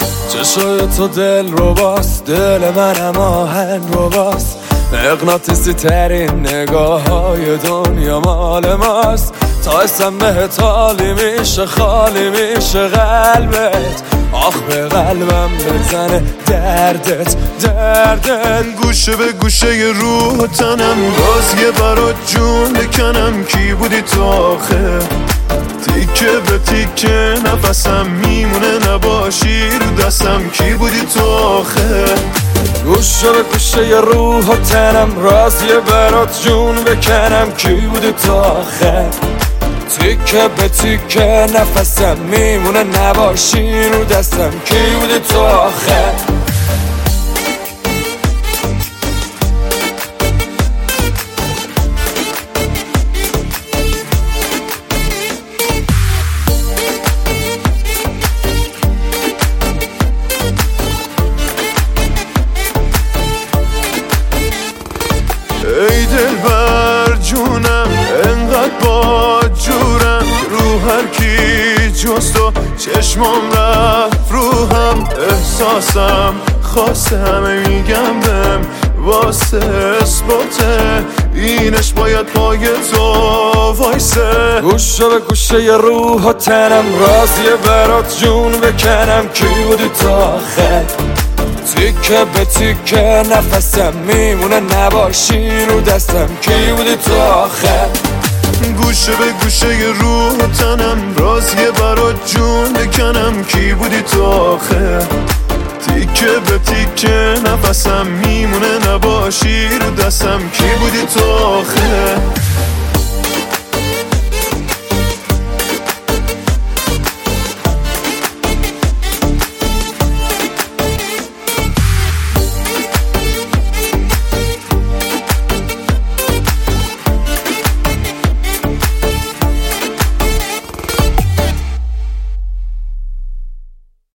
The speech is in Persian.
چشای تو دل رو باس، دل منم آهن رو باس، مغناطیسی ترین نگاه های دنیا مال ماست. تا اسم بهت حالی میشه، خالی میشه قلبت، آخ به قلبم بزنه دردت. گوشه به گوشه ی روح و تنم، باز یه برات جون بکنم. کی بودی تو آخه؟ تیکه به تیکه نفسم میمونه، نباشی رو دستم. کی بودی تو آخه؟ گوشه به گوشه ی روح و تنم، راز یه برات جون بکنم. کی بودی تو آخه؟ تیکه به تیکه نفسم میمونه، نباشی رو دستم. کی بودی تو آخه؟ ای دلبر جونم، انقدر با جورم، رو هر کی جز تو چشمام رفت رو هم. احساسم خواسته همه میگم بهم، واسه اثباته اینش باید پای تو وایسه. گوشه به گوشه ی روح و تنم، راز یه برات جون بکنم. کی بودی تو آخه؟ تیکه به تیکه نفسم میمونه، نباشی رو دستم. کی بودی تو آخه؟ گوشه به گوشه ی روح و تنم، راز یه برات جون بکنم. کی بودی تو آخه؟ تیکه به تیکه نفسم میمونه، نباشی رو دستم. کی بودی تو آخه؟